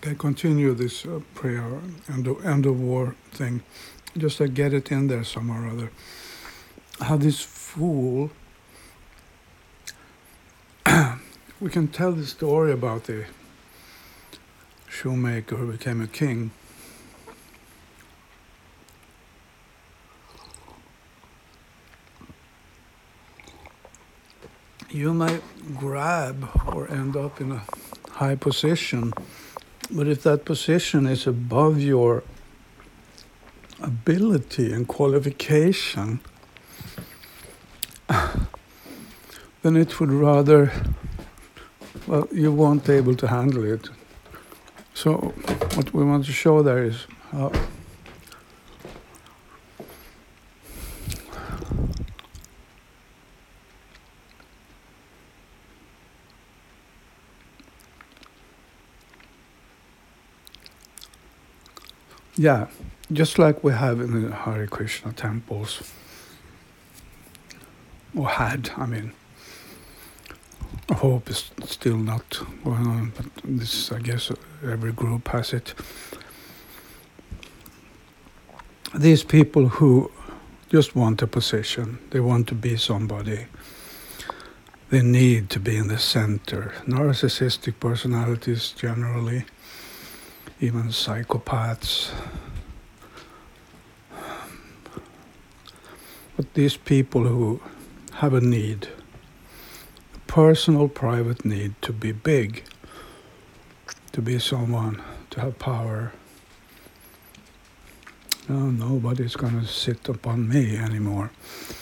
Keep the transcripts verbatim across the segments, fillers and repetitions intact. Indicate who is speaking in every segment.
Speaker 1: I continue this uh, prayer and the end of war thing, just to get it in there somehow or other. How this fool, we can tell the story about the shoemaker who became a king. You might grab or end up in a high position, but if that position is above your ability and qualification, then it would rather, well, you won't be able to handle it. So what we want to show there is how yeah, just like we have in the Hare Krishna temples, or had, I mean, I hope it's still not going on, but this, I guess, every group has it. These people who just want a position, they want to be somebody, they need to be in the center. Narcissistic personalities generally, even psychopaths. But these people who have a need, a personal, private need to be big, to be someone, to have power. No, nobody's going to sit upon me anymore.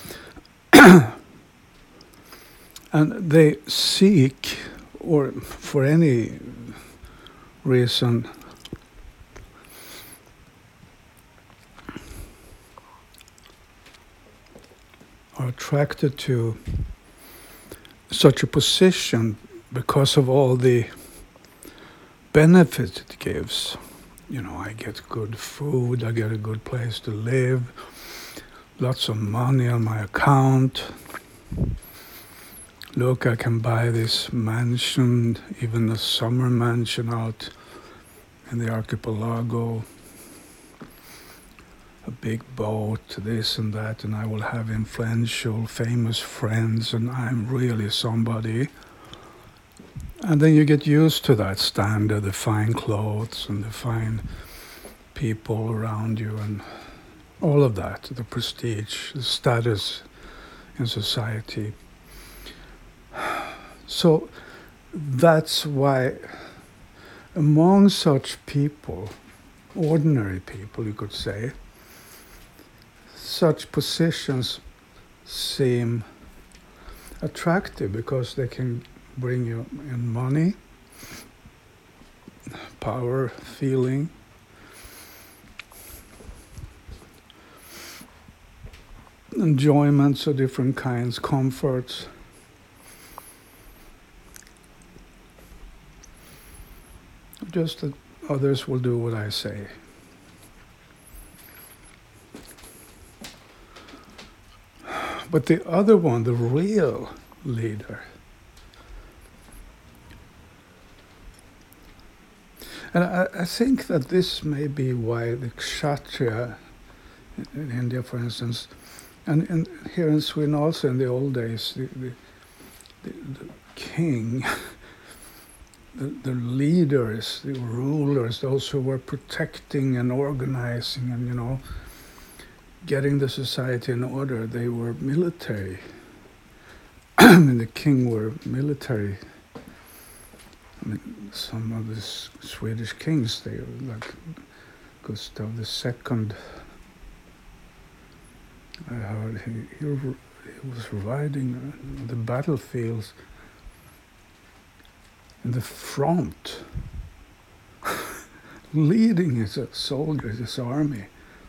Speaker 1: And they seek, or for any reason, are attracted to such a position because of all the benefits it gives. You know, I get good food, I get a good place to live, lots of money on my account. Look, I can buy this mansion, even a summer mansion out in the archipelago, a big boat, this and that, and I will have influential, famous friends, and I'm really somebody. And then you get used to that standard, the fine clothes and the fine people around you and all of that, the prestige, the status in society. So that's why among such people, ordinary people you could say, such positions seem attractive because they can bring you in money, power, feeling, enjoyments of different kinds, comforts. Just that others will do what I say. But the other one, the real leader, and I, I think that this may be why the Kshatriya in India, for instance, and, and here in Sweden also in the old days, the, the, the, the king, the, the leaders, the rulers, those who were protecting and organizing and, you know, getting the society in order, they were military. I mean, the king were military. I mean, some of the Swedish kings, they were like Gustav the Second. I heard he, he, he was riding on the battlefields in the front, leading his soldiers, his army.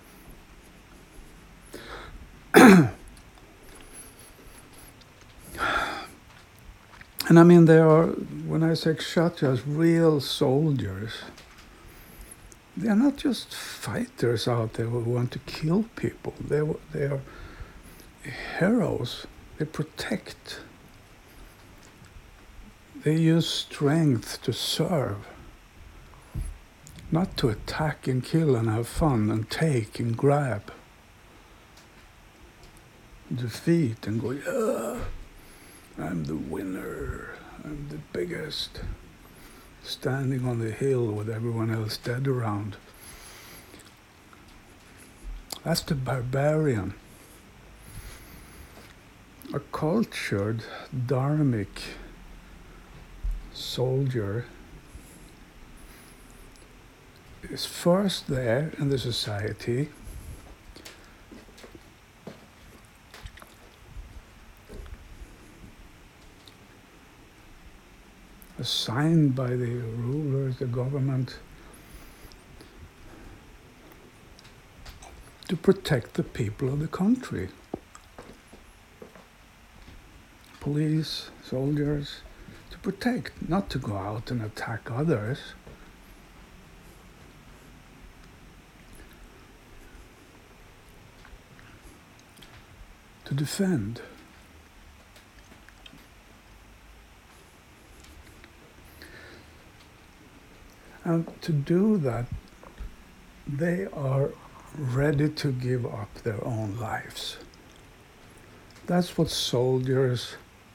Speaker 1: And I mean, there are, when I say kshatriyas, real soldiers. They are not just fighters out there who want to kill people. They, they are heroes. They protect. They use strength to serve. not to attack and kill and have fun and take and grab, defeat and go, yeah, I'm the winner, I'm the biggest, standing on the hill with everyone else dead around. That's the barbarian. A cultured, dharmic soldier is first there in the society, assigned by the rulers, the government, to protect the people of the country. Police, soldiers, to protect, not to go out and attack others. To defend. And to do that, they are ready to give up their own lives. That's what soldiers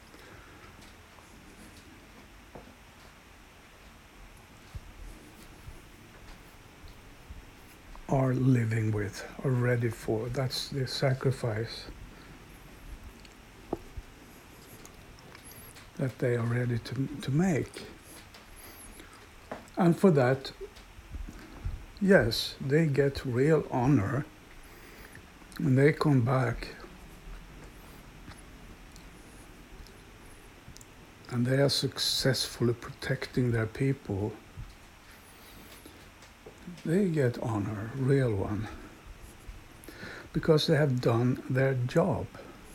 Speaker 1: are living with, are ready for. That's the sacrifice that they are ready to, to make. And for that, yes, they get real honor when they come back and they are successfully protecting their people. They get honor, real one, because they have done their job.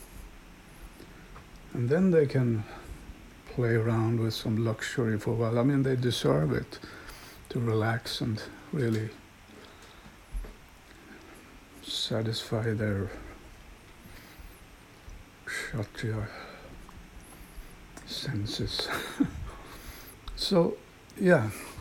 Speaker 1: And then they can play around with some luxury for a while. I mean, they deserve it, to relax and really satisfy their kshatriya senses. So, yeah.